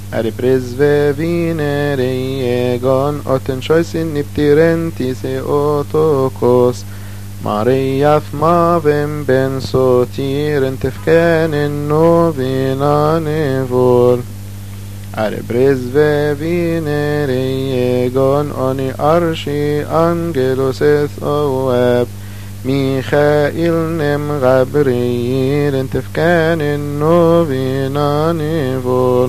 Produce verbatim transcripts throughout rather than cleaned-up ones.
Are prezve vinere egon oten choisin niptirentis e otokos Mariath mavem ben sotiren tefkenen novinane vol Are prezve vinere egon oni arshi angelos eth oeb Michael nem Gabriel tefkenen novinane vol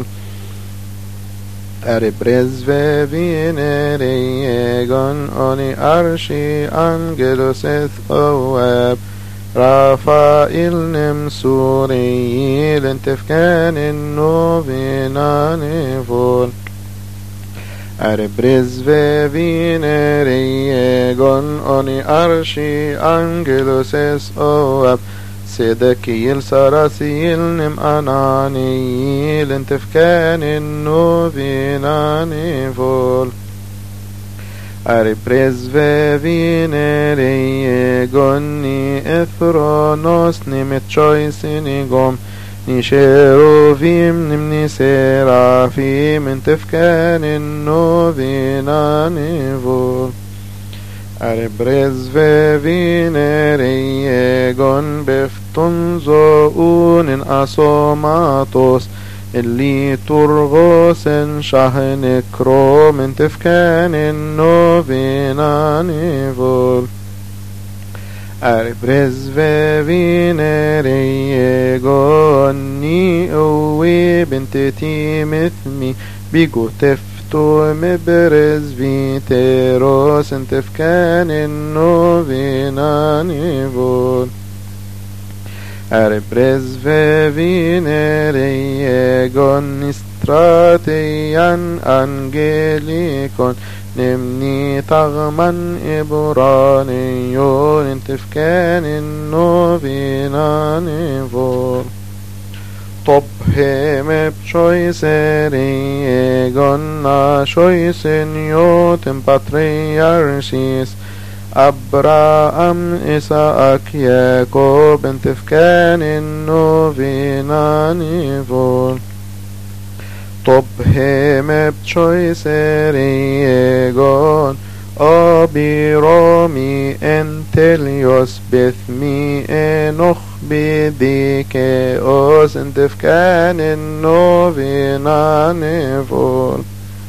Are prezve vinere egon oni arshi angelos eth oeb Rafael nem Suriel tefkenen novinane vol Are prezve vinere egon oni arshi angelos eth oeb Sedekiel Sarasiel nem Ananiel tefkenen novinane vol Are prezve vinere egon ni ethronos ni metchoisinigom ni cheruvim nim ni serafim tefkenen novinane vol Are prezve vinere egon befton zo'unin asomatos Eli turgosen shahne kromen tefkenen novinane vol Are prezve vinere egon ni owe benteti mithmi bigo tefto me prezvi teros tefkenen novinane vol Are prezve vinere egon istrateian angelikon Nemni tagman ibraniyon tefkenen novinane vol Tobhem epchoisere egon nashoisen yotem patriarchis Abraham, Isaac, Jacob tefkenen novinane vol Tobhem epchoisere egon Abiromi entelios bethmi enoch bidikeos tefkenen novinane vol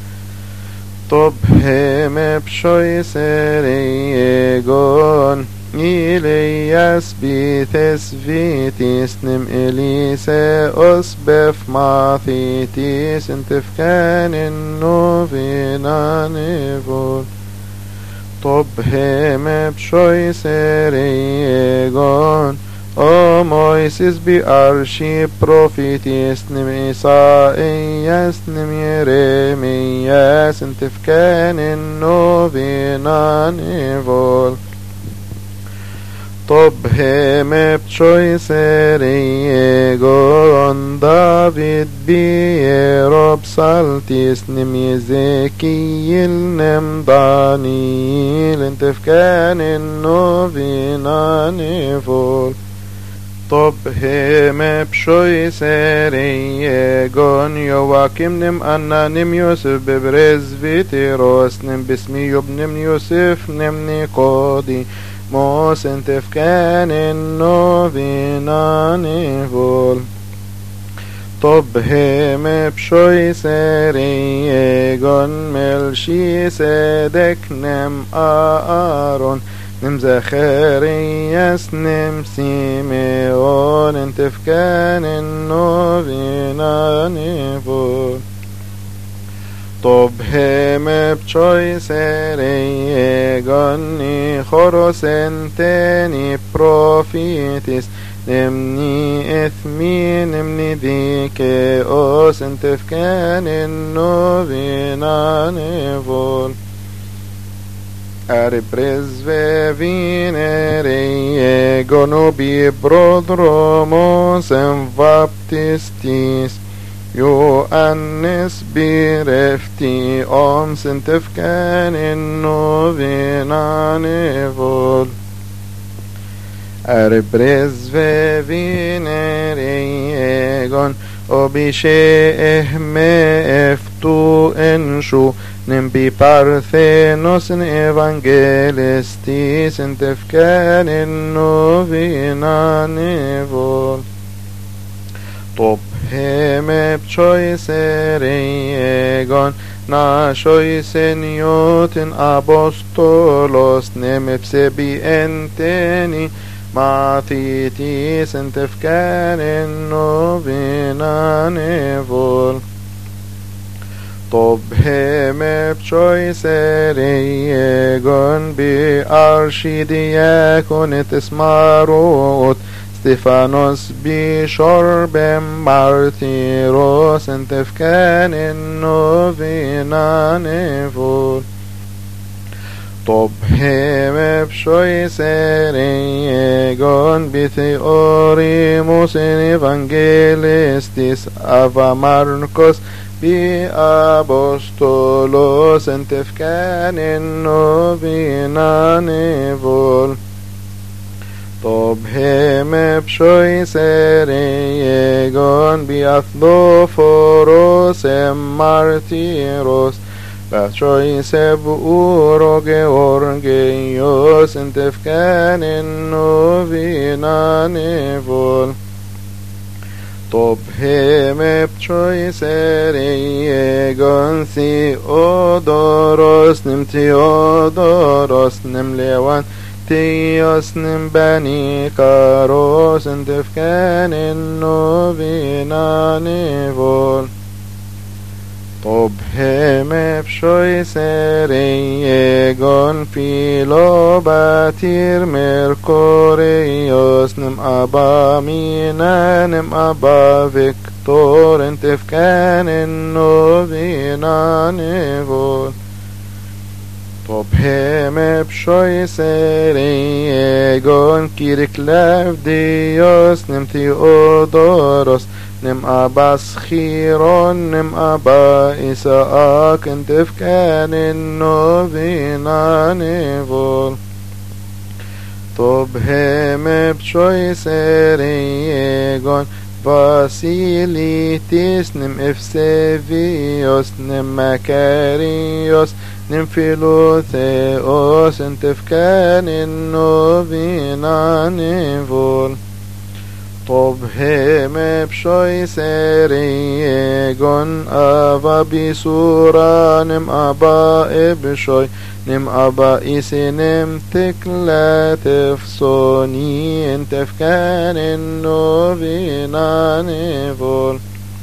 Tobhem epchoisere egon Elias bites vitis nim Eliseos befmathitis tefkenen novinane vol Tobhem epchoisere egon O Moises bi arshi prophetis nim Isaias nim Jeremias tefkenen novinane vol Tobhem epchoisere egon David bi Yerob saltis nim Ezekiel nem Daniel tefkenen novinane vol Tobhem epchoisere egon Yoakim nim Anna nim Yosef bebrezviteros nim Bismi nim Yosef nim Nikodi Mos tefkenen novinane vol Tobhem epchoisere egon Melchisedek nem Aaron Nem Zacharias nem Simeon tefkenen novinane vol Tobhem epchoisere egon Nichoros enteni prophetis Nemni ethmi nemni dikeos tefkenen novinane vol Are prezve vinere egon ubi prodromos en baptistis Ioannes birefti oms tefkenen novinane vol Are prezve vinere egon Obishe me eftu enshu nem bi parthenos en evangelistis en tefkan en novina nevol. Top heme pchoi seregon na shoi seniotin apostolos nemepse bi enteni Matitis en tefkan en novina nevol. Tobheme pchoi seregon bi archidiaconet esmarot Stefanos bi shorbem martyros en tefkan en novina nevol. Tobheme pshoi seregon bi theorimus en evangelistis ava Marcos bi apostolos en tefkan en novina nevol. Tobheme pshoi seregon bi athloforos en martyros Patroi sebuuro Georgios en tefkan en novina nevol. Tobheme pchoi seregon Theodoros nim Theodoros nim Lewan Theos nim bani Karos en tefkan en novina nevol. Tobheme pshoi seregon Philobatir Mercurios nem Abba Mina nem Abba Victor en tefkan en novina nevol. Tobheme pshoi seregon Kirklavdios nem Theodoros nem Abba Schiron nem Abba Isaac en tefkan en novina nevol. Tobheme pshoi seregon Vasilitis nem Efsevios nem Makarios nem Philotheos en tefkan en novina nevol. Tobheme pshoi seregon ava bisura nem Abba ebshoi nem Abba isi nem tiklat efsoni en tefkan en novina nevol.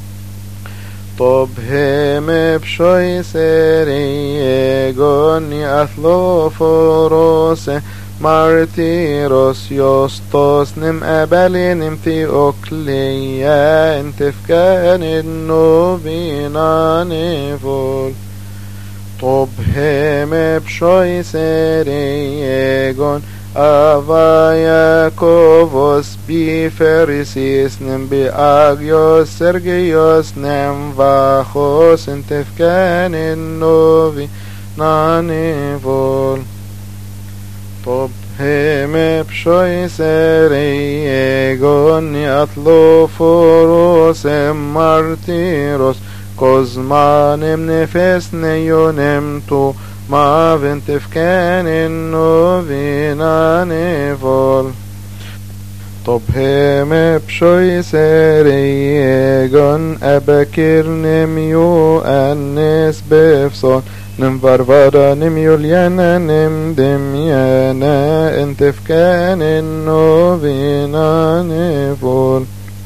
Tobheme pshoi seregon athloforos Martyros Iostos nem Abeli nem Theocleia en tefkan en novina nevol. Tobheme pshoi seregon ava Yakovos bi Pharisis nem bi Agios Sergios nem Vachos en tefkan en novina nevol. Tobheme pshoi seregon athloforos em martyros Kozmanem nefes neyonem tu maven tefkan en novina nevol. Tobheme pshoi seregon abakir nem Yoannes befson nem Varvara nem Juliana nem Demiana en tefkan en novina nevol.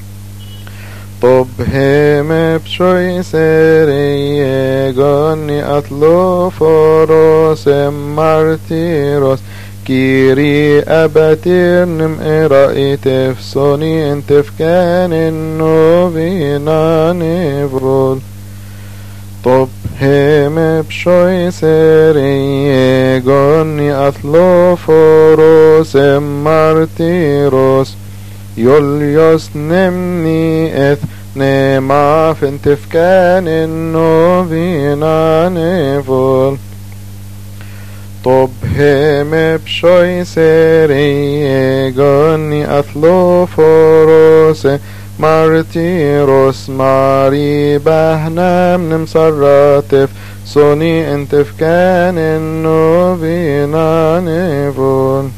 Tobheme pshoi seregon athloforos em martyros Kiri abatir nem erait efsoni en tefkan en novina nevol. Tobheme pshoi seregon athloforos em martyros Iolios nemni eth nema en tefkan en novina nevol. Tobheme pshoi seregon athloforos مارتيروس ماري بهنم نمسراتف سوني انتف كان النوبينا نيفون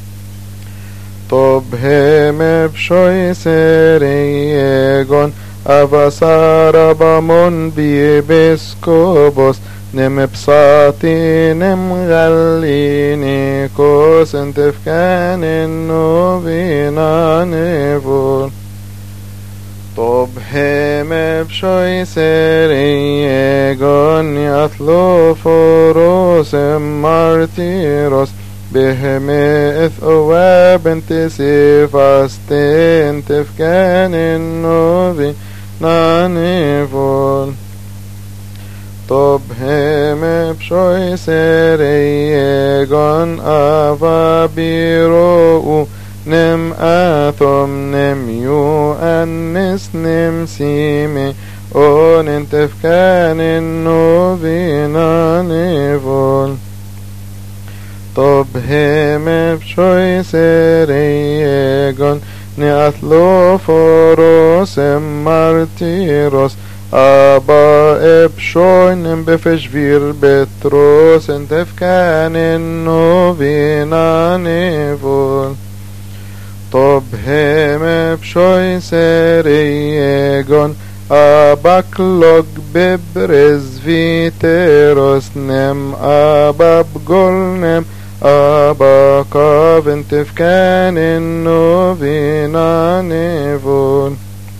طب هم بشوي سريغون أفسار بمون بيبسكوبوس نم بساطي نم غليني كوس انتف كان النوبينا نيفون طب هم بشوي سريغون يطلو فروس مارتيروس بهم إثوى بنت سيفاستين تفكان النوبي نانيفون طب هم بشوي سريغون أفا بيرو نم آثم نم يو أنس نم سيمي أون انتفكان النوبي نانيفون طب هم بشوي سريغون نأثلو فروس مارتيروس أبا ابشوي نم بفشفير بتروس انتفكان النوبي نانيفون طب هم بشوي سريغون أباكلوج ببرز فيتروس نم أبا بقول نم أبا قاب انتفكان النوبي نانيفون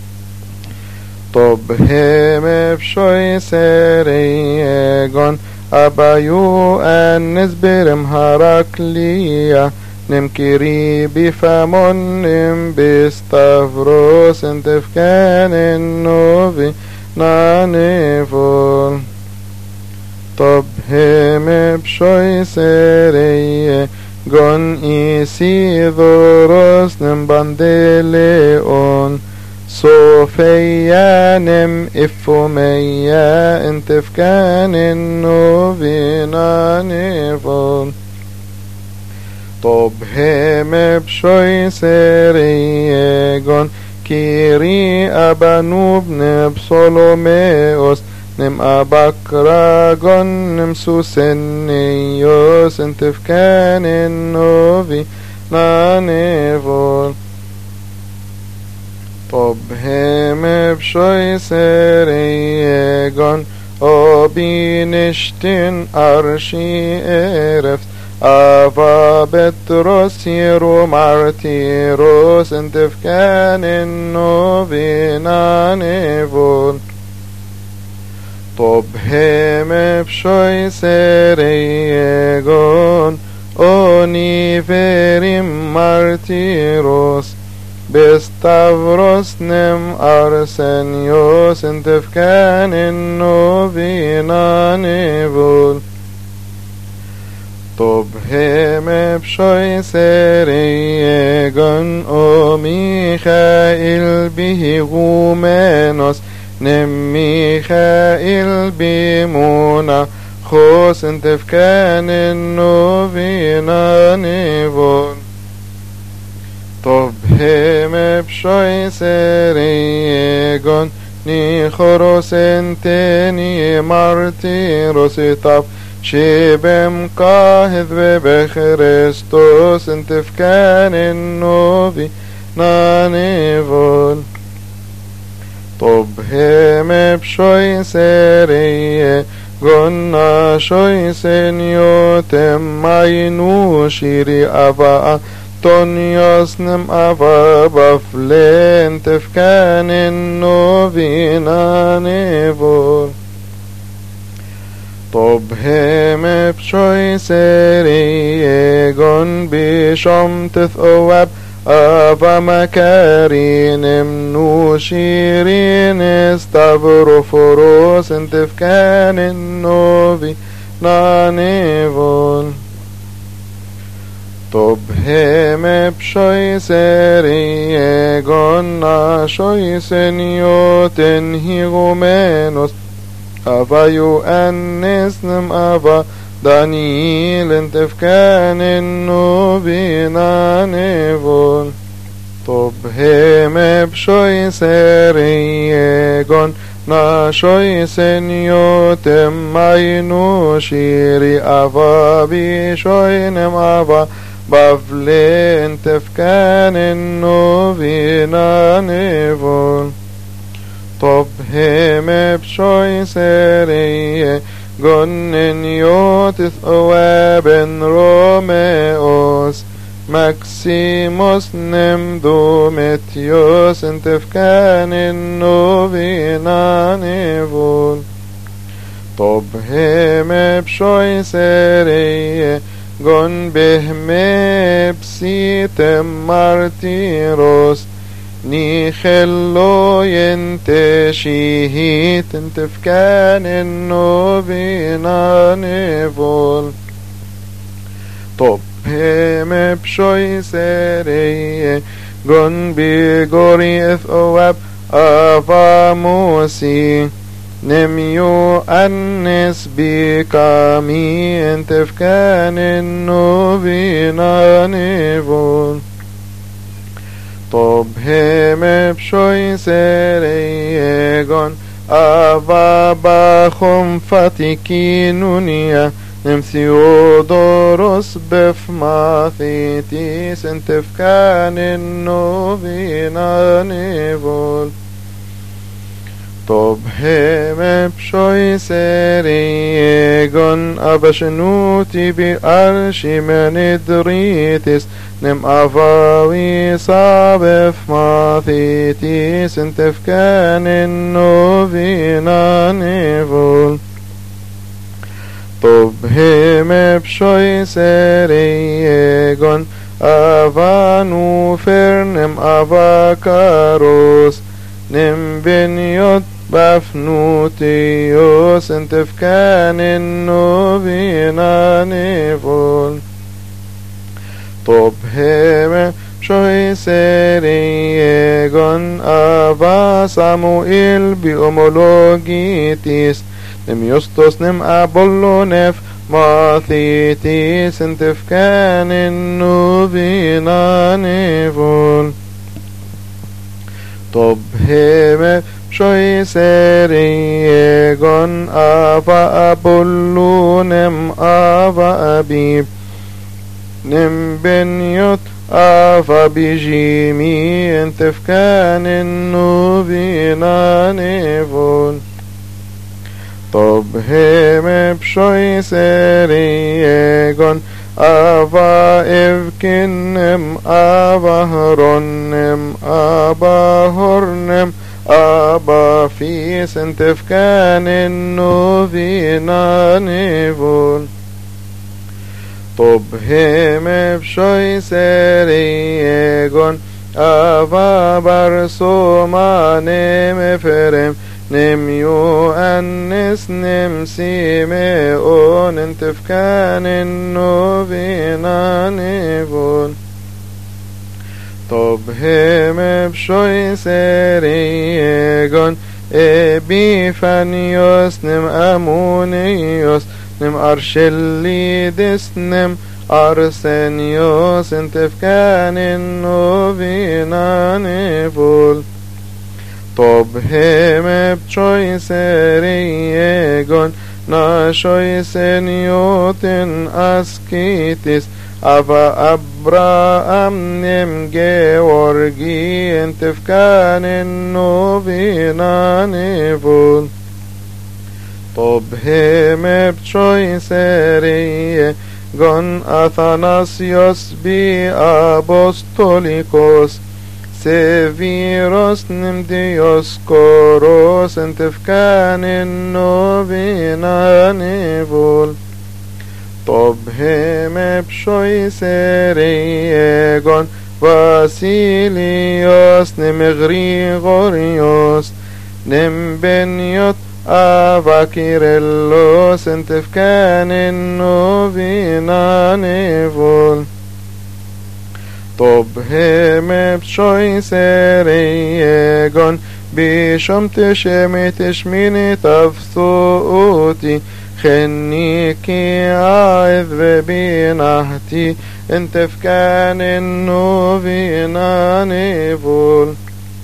طب هم بشوي سريغون أبا يو أنس برم هراكليا نم كيري بفامون نم بستافروس انتفكان النوبي نانيفون طب هم بشوي سريه جون إيسي ذوروس نم بانديليون صوفيا نم إفوميا انتفكان النوبي نانيفون طب هم بشوي سريغون كيري أبانوب نب صولوميوس نم أباكراغون نم سوسنيوس انتفكان النوبي نانيفون طب هم بشوي سريغون أوبي نشتن أرشي إرفت أفا بتروس يرو مارتيروس انتفكان النوبي نانيفون طب هم بشوي سريغون أوني فريم مارتيروس بستافروس نم أرسنيوس انتفكان النوبي نانيفون طب هم بشوي سريغون أو ميخائيل به غومانوس نم ميخائيل بمونا خوس انتفكان النوبي نانيفون طب هم بشوي سريغون نيخروس انتني مارتيروس طب شبم قاهذ بخريستوس انتفكان النوبي نانيفون طب هم بشوي سريه قلنا شوي سنيوتم ماينو شيري أبا تونيوس نم أبا بفلين تفكان النوبي نانيفون طب هم بشوي سريغون بشم تثواب أبا مكارين منو شيرين استبرو فروس انتفكان النوبي نانيفون طب هم بشوي سريغون ناشوي سنيوتن هيغومينوس أفا يؤنس نم أفا دانييل انتفكان النوبي نانيفون طب هم بشوي سريجون نا شوي سنيوتم ماينو شيري أفا بشوي نم أفا بفلين تفكان النوفينا نيفون طب هم بشوي سريجون جنن يوتث أوابن روميوس ماكسيموس نم دوميتيوس انتفكان النوفينا نيفون طب هم بشوي سرية جن بهم بسيتم مارتيروس نيخلو ينتشيهيت انتفكان النوفينا نيفول طب هم بشوي سرية جن بيغوري اثواب افاموسي نميو أنس بكامي انتفكان النوفينا نيفول طب هم بشوي سريجون أفا باخم فاتيكينونيا نمثيودوروس بفماثيتيس انتفكان النوفينا نيفول طب هم بشوي سريجون أبشنوتي بأرشي من دريتس نم أفاوي صابف ماثيتيس انتفكان النوفينا نيفول طب هم بشوي سريجون أفانو فرنم أفاكاروس نم بنيوت بفنوتيوس انتفكان النوفينا نيفول طب هم شوي سريجون أبا ساموئيل بأمولوجيتيس نم يسطس نم أبولو نف ماثيتيس انتفكان النوفينا نيفول طب هم شوي سريجون أبا أبولو نم أبا أبيب نم بنيوت أفا بجيمي انتفكان النوفينا نيفون طب هم بشوي سريجون أفا إفكن نم أبا هرون نم أبا هرنم أبا فيس انتفكان النوفينا نيفون طب هم بشوي سريجون أفا برسوما نم فرم نم يو أنس نم سيميون انتفكان النوفينا نيفون طب هم بشوي سريجون إبيفانيوس نم أمونيوس نم أرشليدس نم أرسنيوس انتفكان النوفينا نيفول طب هم بشوي سريجون ناشوي سنيوتن أسكيتس أفا أبراام نم جيورجي انتفكان النوفينا نيفول طب هم بشوي سريجون أثناسيوس بي أبوستوليكوس سيفيروس نم ديوسكوروس انتفكان النوفينا نيفول طب هم بشوي سريجون واسيليوس نم غريغوريوس نم بنيوت أفا كيرلوس انتفكان النوفينا نيفول طب هم بشوي سريجون بشم تشمي تشميني تفثوتي خنيكي عذب بنهتي انت فكان النوفي نانيفول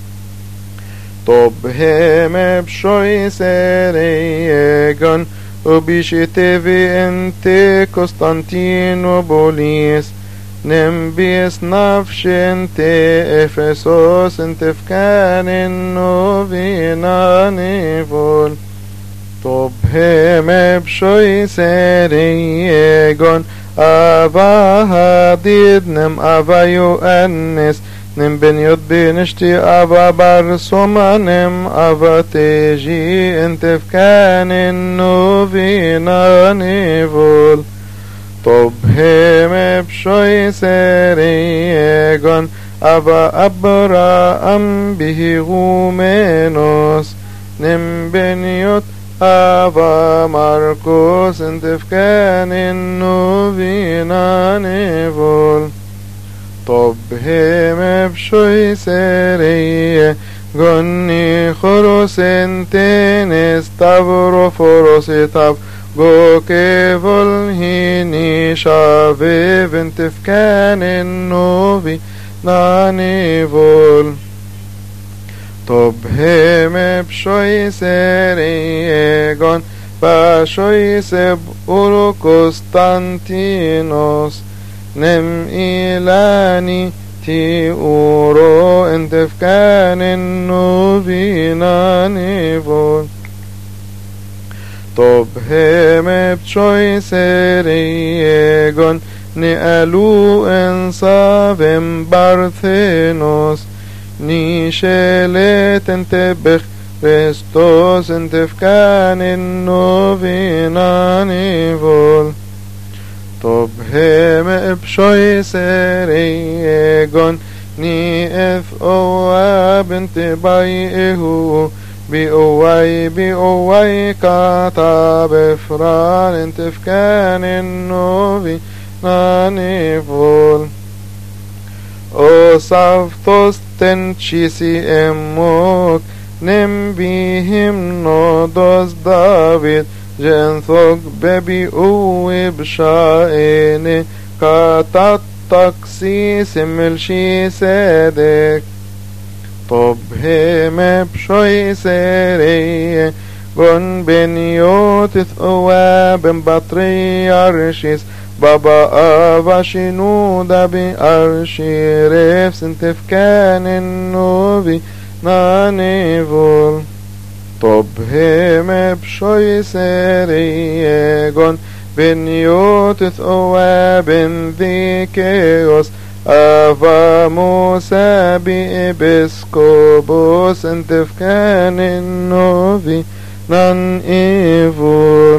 طب هم بشوي سريجان وبيشتفي انت قسطنطينوبوليس نمبيس نفش انت افسوس انت فكان النوفي نانيفول طب هم بشوي سريجان أبا هاديد نم أبا يؤنس نم بن يد بنشتي أبا برسوما نم أبا تيجي انت فكان النوفي نانيفول طب هم بشوي سريجان أبا أبرام به غومينوس نم بن يد أبا ماركوس انت فكان النوفي نانيفول طب هم بشوي سرية غني خروس انتنس تابرو فروس تاب جو كيفل هيني شافيف انت فكان النوفي نانيفول طب هم بشوي سريجون بشوي سب أولو قسطنطينوس نم إيلاني تي أورو انت فكان النوفي نانيفول طب هم بشوي سريجون نقلو انصابم بارثينوس نيشلت انت بخ Χριστός εν τευκάνην νοβινάνιβολ το μπχέμε ψωής ερεγον νι εφ οάμπεν τε μπαϊ ehου μπι οάι μπι οάι κατά μπεφράν εν τευκάνην νοβινάνιβολ ως αυτός τεν τσίσι εμόκ nem bihim nodos David genthog bebi uwe b'sha'ene katat taksis melshi sedek طب هم بشوي سرية gon ben yotis owa ben patriarchis baba avashinuda bi arshiref sintefkanen novi نانيفول طب هم بشوي سريجون بن يوتث أوا بن ذيكيوس أفا موسى بإبسكوبوس انتفكان النوفي نان إيفول